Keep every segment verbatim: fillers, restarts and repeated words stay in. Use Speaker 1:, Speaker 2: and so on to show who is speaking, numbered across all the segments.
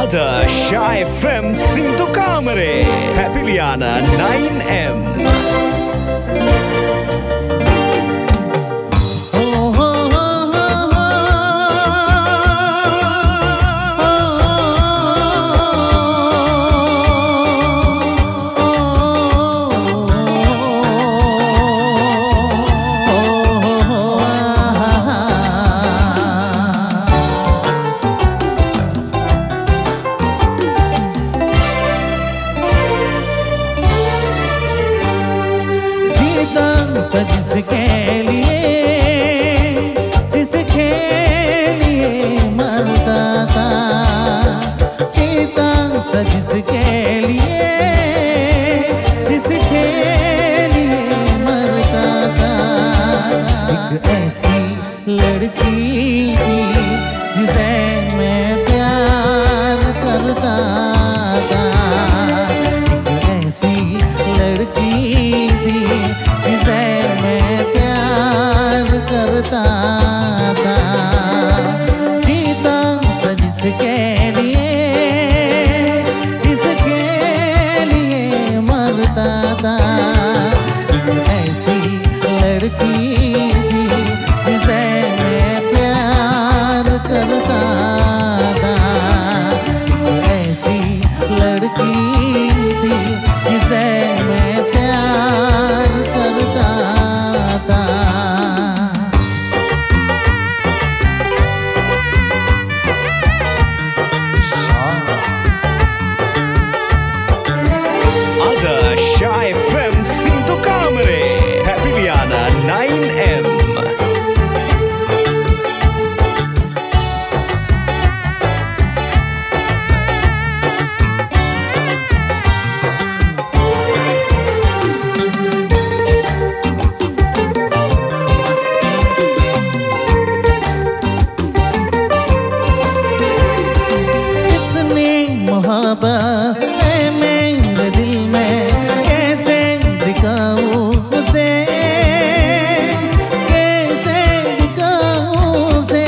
Speaker 1: Adarsh F M Sindhu Kamare Papiliana nine M.
Speaker 2: जिसके लिए जिसके लिए मरता था जीता था जिसके लिए जिसके लिए मरता था। एक ऐसी लड़की थी जिसे मैं प्यार करता था। एक ऐसी लड़की थी जिसे मैं प्यार करता था। जीता था जिसके लिए जिसके लिए मरता था। ऐसी लड़की थी जिसे मैं प्यार करता था। ऐसी लड़की थी जिसे मैं प्यार करता था।
Speaker 1: Adarsh F M Sindhu Kamare Papiliana nine M.
Speaker 2: मोहब्बत है मेरे दिल में कैसे दिखाऊं उसे कैसे दिखाऊं उसे।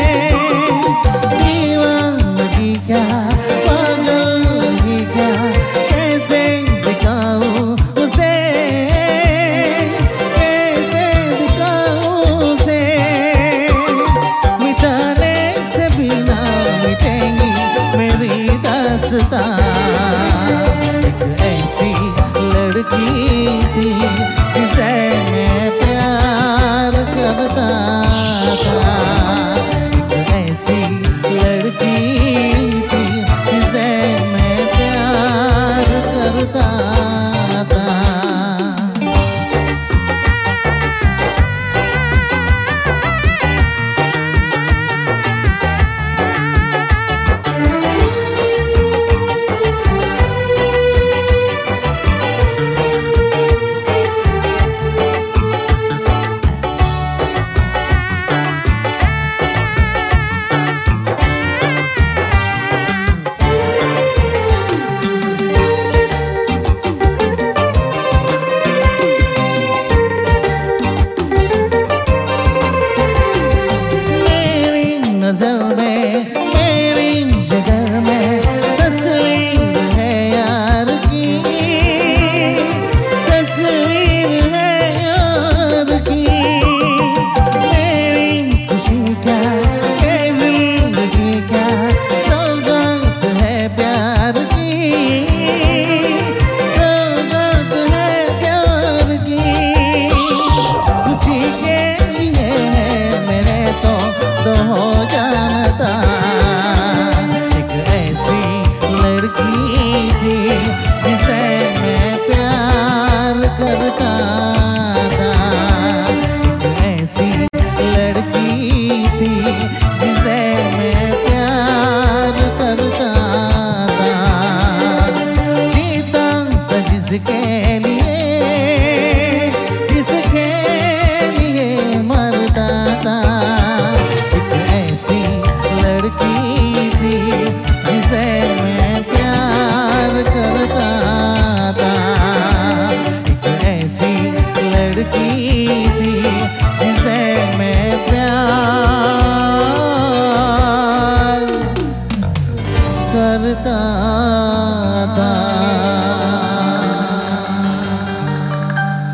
Speaker 2: दीवानगी क्या पागलगी क्या कैसे दिखाऊं उसे कैसे दिखाऊं उसे। मिटाने से भी ना मिटेंगी मेरी दास्तां। एक ऐसी लड़की थी जिसे मैं प्यार करता था। एक ऐसी लड़की थी जिसे मैं प्यार करता था। करता था।